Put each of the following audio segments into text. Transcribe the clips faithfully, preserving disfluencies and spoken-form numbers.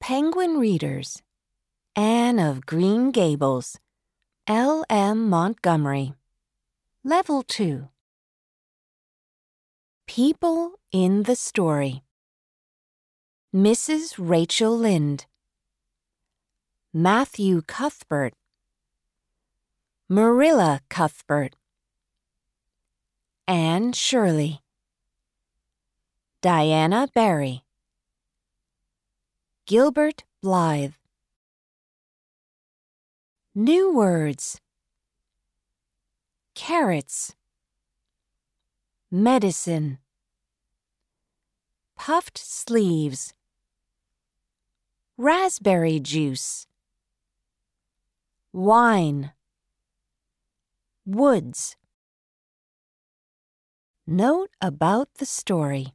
Penguin Readers, Anne of Green Gables, L M Montgomery. Level two. People in the Story. Missus Rachel Lynde, Matthew Cuthbert, Marilla Cuthbert, Anne Shirley, Diana Barry, Gilbert Blythe. New words: carrots, medicine, puffed sleeves, raspberry juice, wine, woods. Note about the story.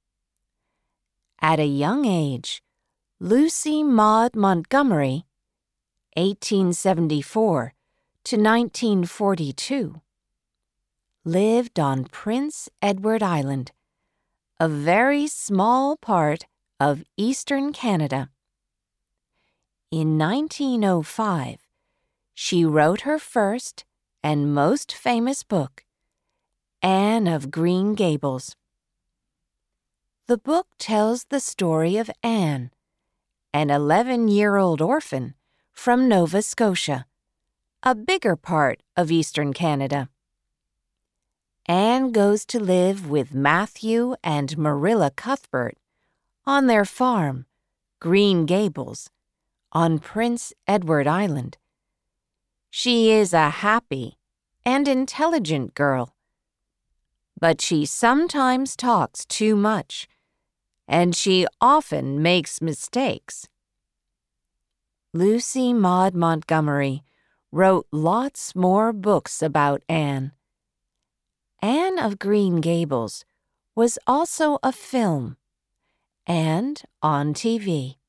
At a young age, Lucy Maud Montgomery, eighteen seventy-four to nineteen forty-two, lived on Prince Edward Island, a very small part of eastern Canada. In nineteen oh five, she wrote her first and most famous book, Anne of Green Gables. The book tells the story of Anne, an eleven-year-old orphan from Nova Scotia, a bigger part of eastern Canada. Anne goes to live with Matthew and Marilla Cuthbert on their farm, Green Gables, on Prince Edward Island. She is a happy and intelligent girl, but she sometimes talks too much, and she often makes mistakes. Lucy Maud Montgomery wrote lots more books about Anne. Anne of Green Gables was also a film and on T V.